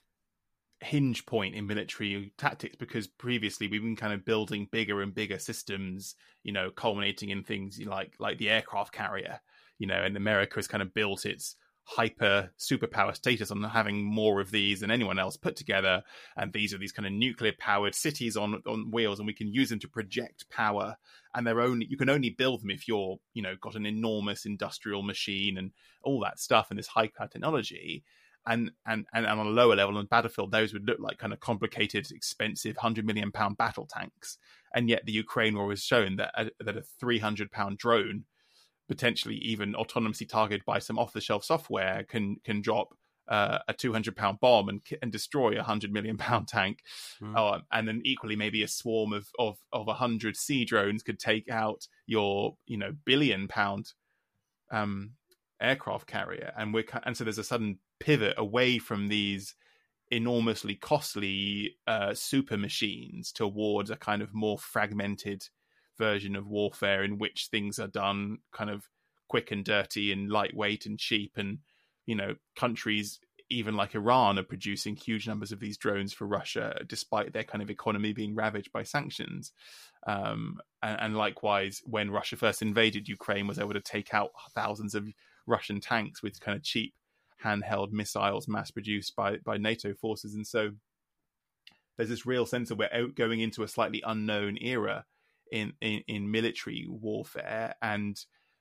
hinge point in military tactics, because previously we've been kind of building bigger and bigger systems, you know, culminating in things like, like the aircraft carrier, you know, and America has kind of built its hyper superpower status on having more of these than anyone else put together, and these are these kind of nuclear powered cities on on wheels, and we can use them to project power, and they're only you can only build them if you're, you know, got an enormous industrial machine and all that stuff and this high power technology. And, and and and on a lower level on the battlefield, those would look like kind of complicated, expensive hundred million pound battle tanks, and yet the Ukraine war has shown that a, that a three hundred pound drone, potentially even autonomously targeted by some off-the-shelf software, can can drop uh, a two hundred pound bomb and and destroy a one hundred million pound tank. Mm. Uh, and then equally, maybe a swarm of of of one hundred sea drones could take out your, you know, billion pound um, aircraft carrier. And we're and so there's a sudden pivot away from these enormously costly uh, super machines towards a kind of more fragmented version of warfare in which things are done kind of quick and dirty and lightweight and cheap. And, you know, countries even like Iran are producing huge numbers of these drones for Russia, despite their kind of economy being ravaged by sanctions. Um, and, and likewise, when Russia first invaded Ukraine, was able to take out thousands of Russian tanks with kind of cheap handheld missiles mass produced by, by NATO forces. And so there's this real sense that we're out going into a slightly unknown era In, in in military warfare, and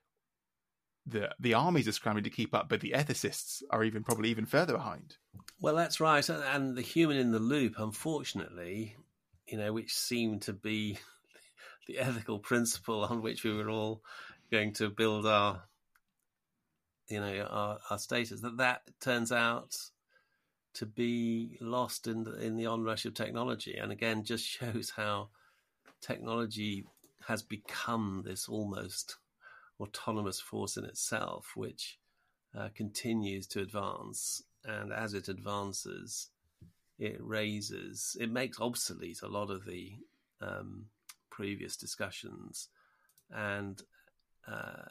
the the armies are scrambling to keep up, but the ethicists are even probably even further behind. Well, that's right, and the human in the loop, unfortunately, you know, which seemed to be the ethical principle on which we were all going to build our, you know, our, our status, that that turns out to be lost in the, in the onrush of technology, and again, just shows how technology has become this almost autonomous force in itself, which uh, continues to advance. And as it advances, it raises, it makes obsolete a lot of the um, previous discussions. And uh,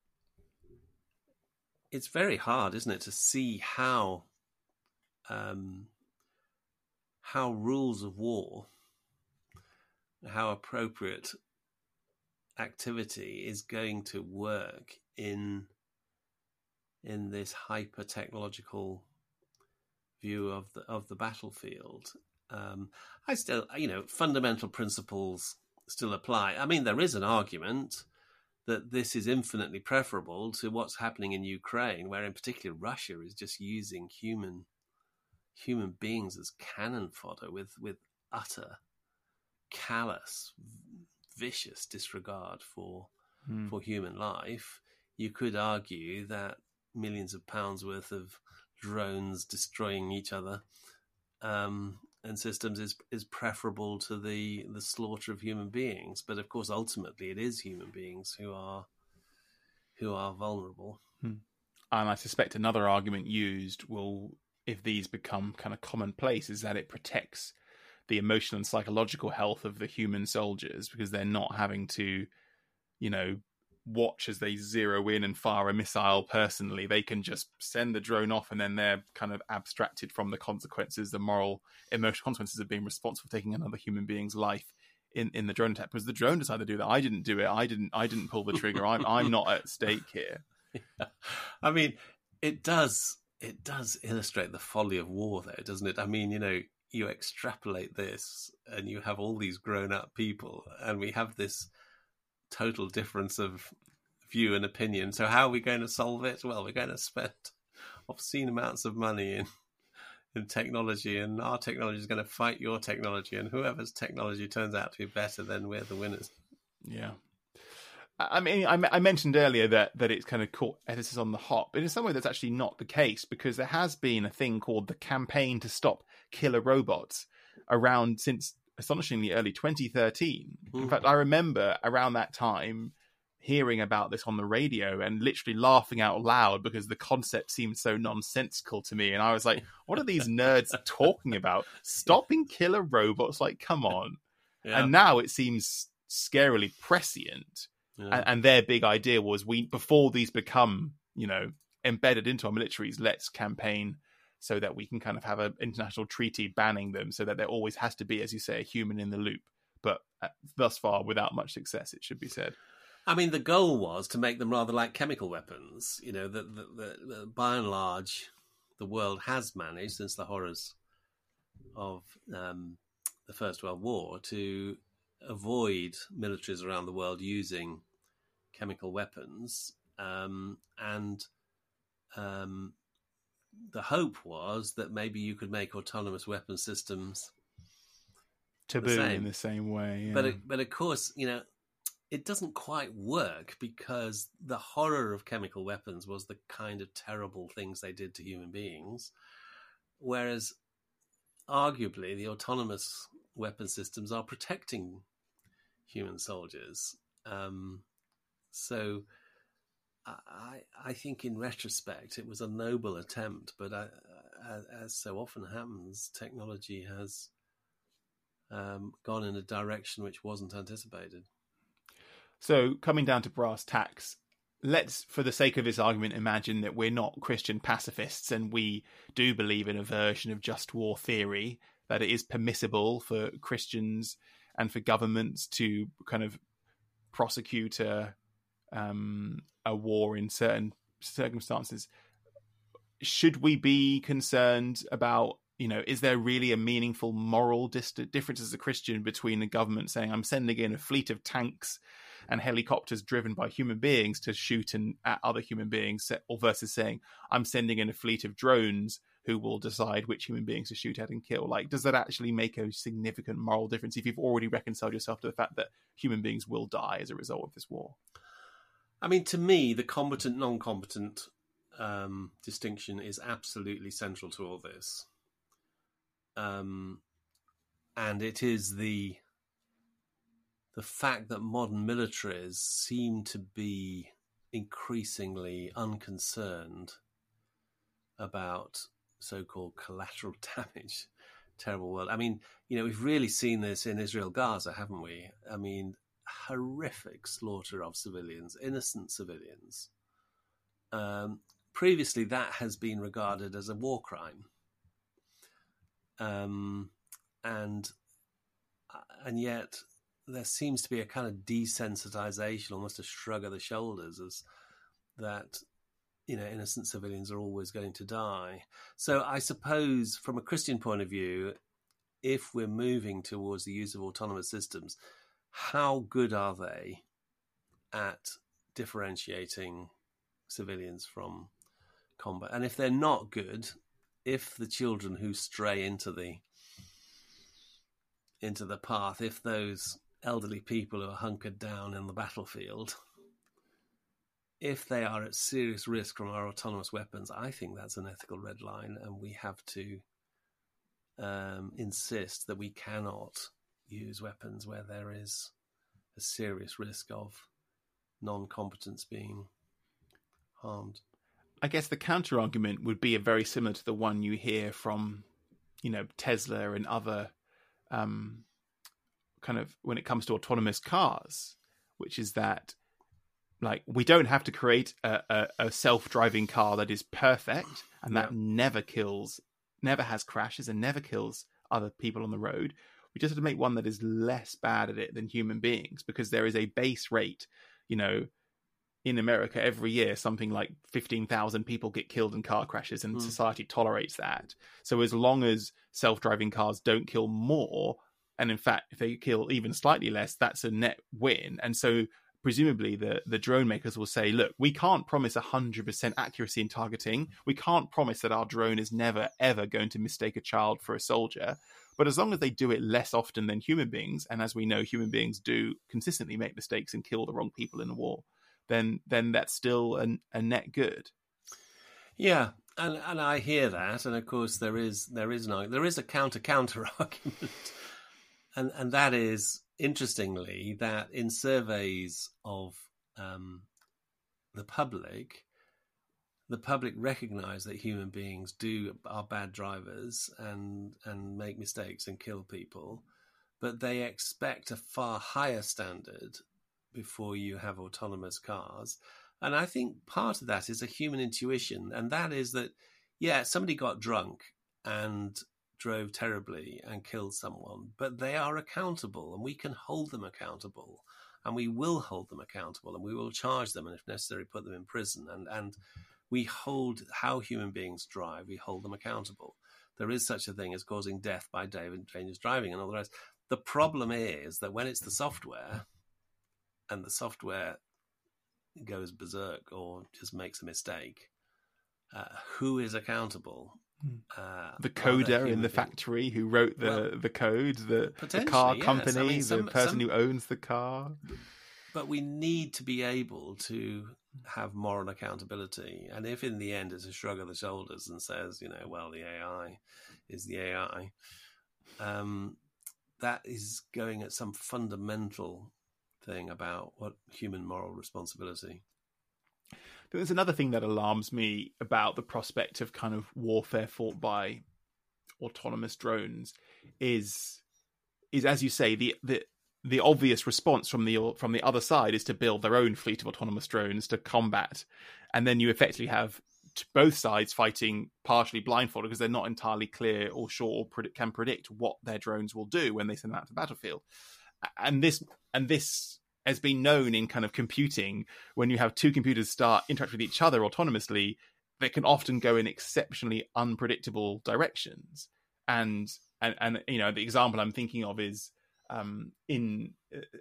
it's very hard, isn't it, to see how um, how rules of war, how appropriate activity is going to work in in this hyper technological view of the of the battlefield. Um, I still, you know, fundamental principles still apply. I mean, there is an argument that this is infinitely preferable to what's happening in Ukraine, where in particular Russia is just using human human beings as cannon fodder with with utter callous, vicious disregard for hmm. for human life. You could argue that millions of pounds worth of drones destroying each other um, and systems is is preferable to the the slaughter of human beings. But of course, ultimately, it is human beings who are who are vulnerable. Hmm. And I suspect another argument used will if these become kind of commonplace is that it protects the emotional and psychological health of the human soldiers, because they're not having to, you know, watch as they zero in and fire a missile personally. They can just send the drone off, and then they're kind of abstracted from the consequences, the moral, emotional consequences of being responsible for taking another human being's life in, in the drone attack. Because the drone decided to do that. I didn't do it. I didn't. I didn't pull the trigger. I'm. I'm not at stake here. Yeah. I mean, it does. It does illustrate the folly of war, though, doesn't it? I mean, you know, you extrapolate this, and you have all these grown-up people, and we have this total difference of view and opinion. So how are we going to solve it? Well, we're going to spend obscene amounts of money in in technology, and our technology is going to fight your technology, and whoever's technology turns out to be better, then we're the winners. Yeah. I mean, I mentioned earlier that, that it's kind of caught editors on the hop, but in some way that's actually not the case, because there has been a thing called the Campaign to Stop Killer Robots around since astonishingly early twenty thirteen. Mm. In fact, I remember around that time hearing about this on the radio and literally laughing out loud because the concept seemed so nonsensical to me. And I was like, what are these nerds talking about? Stopping killer robots? Like, come on. Yeah. And now it seems scarily prescient. Yeah. And, and their big idea was, we before these become, you know, embedded into our militaries, let's campaign so that we can kind of have an international treaty banning them, so that there always has to be, as you say, a human in the loop. But uh, thus far, without much success, it should be said. I mean, the goal was to make them rather like chemical weapons. You know, that the, the, the, by and large, the world has managed, since the horrors of um, the First World War, to avoid militaries around the world using chemical weapons. Um, and um, the hope was that maybe you could make autonomous weapon systems taboo the in the same way. Yeah. But, it, but of course, you know, it doesn't quite work, because the horror of chemical weapons was the kind of terrible things they did to human beings. Whereas arguably the autonomous weapon systems are protecting human soldiers. Um, so I, I think in retrospect it was a noble attempt, but I, as, as so often happens, technology has um, gone in a direction which wasn't anticipated. So coming down to brass tacks, let's, for the sake of this argument, imagine that we're not Christian pacifists and we do believe in a version of just war theory, that it is permissible for Christians and for governments to kind of prosecute a, um, a war in certain circumstances. Should we be concerned about, you know, is there really a meaningful moral dis- difference as a Christian between a government saying, I'm sending in a fleet of tanks and helicopters driven by human beings to shoot and at other human beings, or versus saying, I'm sending in a fleet of drones who will decide which human beings to shoot at and kill? Like, does that actually make a significant moral difference if you've already reconciled yourself to the fact that human beings will die as a result of this war? I mean, to me, the combatant, non-combatant um, distinction is absolutely central to all this. Um, and it is the the fact that modern militaries seem to be increasingly unconcerned about so-called collateral damage. Terrible word. I mean, you know, we've really seen this in Israel-Gaza, haven't we? I mean, horrific slaughter of civilians, innocent civilians. Um, previously, that has been regarded as a war crime. Um, and and yet there seems to be a kind of desensitization, almost a shrug of the shoulders, as that, you know, innocent civilians are always going to die. So I suppose from a Christian point of view, if we're moving towards the use of autonomous systems, how good are they at differentiating civilians from combat? And if they're not good, if the children who stray into the into the path, if those elderly people who are hunkered down in the battlefield, if they are at serious risk from our autonomous weapons, I think that's an ethical red line, and we have to um, insist that we cannot use weapons where there is a serious risk of non-competence being harmed. I guess the counter argument would be a very similar to the one you hear from, you know, Tesla and other um, kind of when it comes to autonomous cars, which is that, like, we don't have to create a, a, a self-driving car that is perfect and that yeah. never kills, never has crashes and never kills other people on the road. We just have to make one that is less bad at it than human beings, because there is a base rate, you know, in America every year, something like fifteen thousand people get killed in car crashes, and mm. society tolerates that. So as long as self-driving cars don't kill more, and in fact, if they kill even slightly less, that's a net win. And so presumably the, the drone makers will say, look, we can't promise one hundred percent accuracy in targeting. We can't promise that our drone is never, ever going to mistake a child for a soldier. But as long as they do it less often than human beings, and as we know, human beings do consistently make mistakes and kill the wrong people in a war, then then that's still a, a net good. Yeah, and and I hear that, and of course there is there is no there is a counter counter argument, and and that is, interestingly, that in surveys of um, the public, the public recognise that human beings do are bad drivers and and make mistakes and kill people, but they expect a far higher standard before you have autonomous cars. And I think part of that is a human intuition, and that is that, yeah, somebody got drunk and drove terribly and killed someone, but they are accountable, and we can hold them accountable, and we will hold them accountable, and we will charge them, and if necessary, put them in prison. And and we hold how human beings drive, we hold them accountable. There is such a thing as causing death by dangerous driving and all the rest. The problem is that when it's the software, and the software goes berserk or just makes a mistake, uh, who is accountable? Uh, the coder in the being? factory who wrote the, well, the code, the, the car yes. company, I mean, some, the person some, who owns the car. But we need to be able to have moral accountability. And if in the end it's a shrug of the shoulders and says, you know, well, the A I is the A I, um, that is going at some fundamental thing about what human moral responsibility. There's another thing that alarms me about the prospect of kind of warfare fought by autonomous drones is, is as you say, the the the obvious response from the from the other side is to build their own fleet of autonomous drones to combat, and then you effectively have both sides fighting partially blindfolded because they're not entirely clear or sure or predict, can predict what their drones will do when they send them out to the battlefield. And this and this has been known in kind of computing. When you have two computers start interacting with each other autonomously, they can often go in exceptionally unpredictable directions. And and and you know, the example I'm thinking of is um, in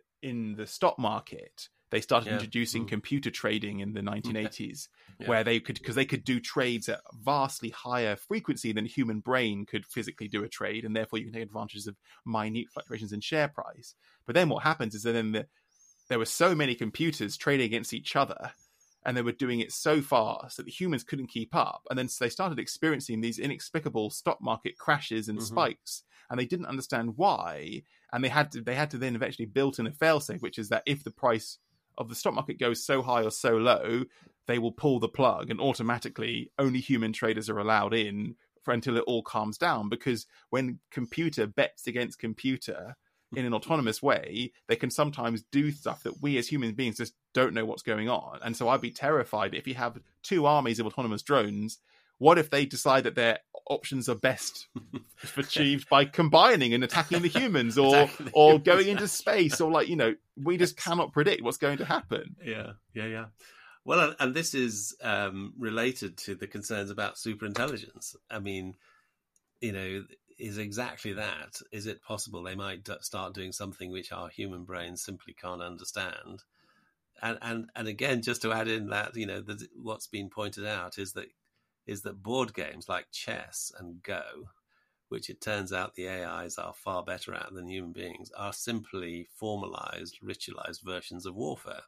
in the stock market. They started yeah. introducing mm. computer trading in the nineteen eighties, yeah. where they could, because they could do trades at vastly higher frequency than a human brain could physically do a trade, and therefore you can take advantage of minute fluctuations in share price. But then what happens is that then the, there were so many computers trading against each other, and they were doing it so fast that the humans couldn't keep up. And then so they started experiencing these inexplicable stock market crashes and mm-hmm. spikes, and they didn't understand why. And they had to they had to then eventually build in a failsafe, which is that if the price of the stock market goes so high or so low, they will pull the plug, and automatically only human traders are allowed in for until it all calms down. Because when computer bets against computer in an autonomous way, they can sometimes do stuff that we as human beings just don't know what's going on. And so I'd be terrified if you have two armies of autonomous drones. What if they decide that their options are best achieved by combining and attacking the humans, or exactly. or going into space, or like, you know, we just cannot predict what's going to happen. Yeah, yeah, yeah. Well, and this is um, related to the concerns about superintelligence. I mean, you know, is exactly that. Is it possible they might d- start doing something which our human brains simply can't understand? And and and again, just to add in that, you know, the, what's been pointed out is that is that board games like chess and Go, which it turns out the A Is are far better at than human beings, are simply formalized, ritualized versions of warfare.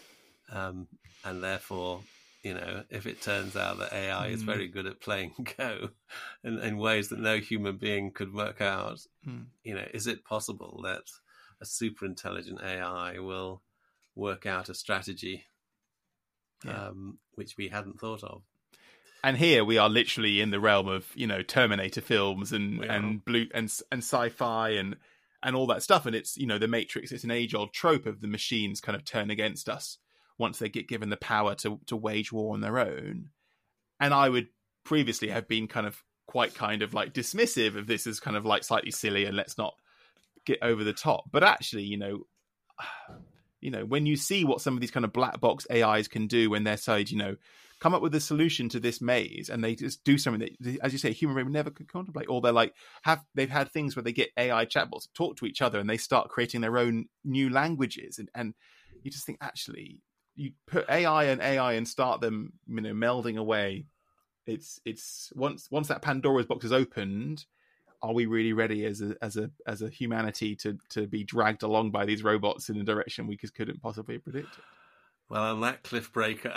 Um, and therefore, you know, if it turns out that A I mm. is very good at playing Go in, in ways that no human being could work out, mm. you know, is it possible that a super intelligent A I will work out a strategy yeah. um, which we hadn't thought of? And here we are literally in the realm of, you know, Terminator films and and blue and and sci-fi and and all that stuff. And it's, you know, the Matrix. It's an age-old trope of the machines kind of turn against us once they get given the power to to wage war on their own. And I would previously have been kind of quite kind of like dismissive of this as kind of like slightly silly and let's not get over the top. But actually, you know, you know, when you see what some of these kind of black box A Is can do when they're said, you know, come up with a solution to this maze, and they just do something that, as you say, human brain would never could contemplate. Or they're like, have they've had things where they get A I chatbots to talk to each other, and they start creating their own new languages, and, and you just think, actually, you put A I and A I and start them, you know, melding away. It's it's once once that Pandora's box is opened, are we really ready as a as a as a humanity to to be dragged along by these robots in a direction we just couldn't possibly have predicted? Well, on that cliff breaker,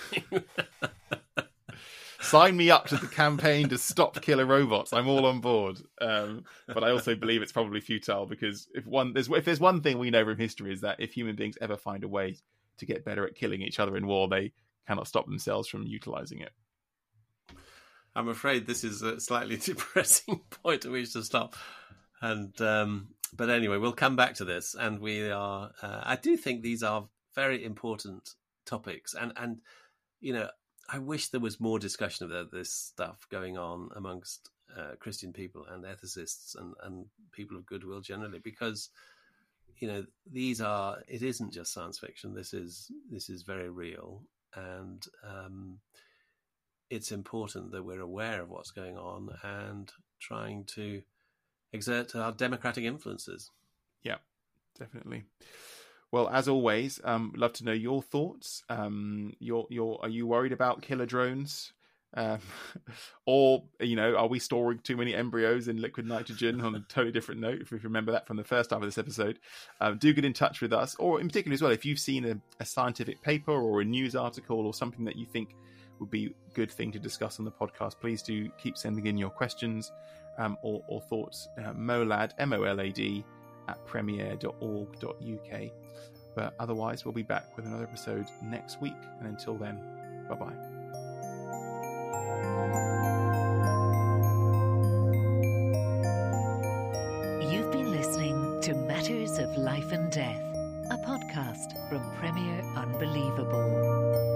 sign me up to the campaign to stop killer robots. I'm all on board. Um, but I also believe it's probably futile, because if one there's if there's one thing we know from history is that if human beings ever find a way to get better at killing each other in war, they cannot stop themselves from utilizing it. I'm afraid this is a slightly depressing point at which to stop. And um, but anyway, we'll come back to this, and we are. Uh, I do think these are very important topics, and and you know, I wish there was more discussion about this stuff going on amongst uh, Christian people and ethicists and and people of goodwill generally, because you know, these are, it isn't just science fiction. This is this is very real, and um, it's important that we're aware of what's going on and trying to exert our democratic influences. Yeah, definitely. Well, as always, um, love to know your thoughts. Um, your, your, are you worried about killer drones? Um, or, you know, are we storing too many embryos in liquid nitrogen? On a totally different note, if you remember that from the first half of this episode, um, do get in touch with us. Or in particular as well, if you've seen a, a scientific paper or a news article or something that you think would be a good thing to discuss on the podcast, please do keep sending in your questions um, or, or thoughts. Uh, molad, M O L A D, at premier dot org dot U K. But otherwise, we'll be back with another episode next week. And until then, bye-bye. You've been listening to Matters of Life and Death, a podcast from Premier Unbelievable.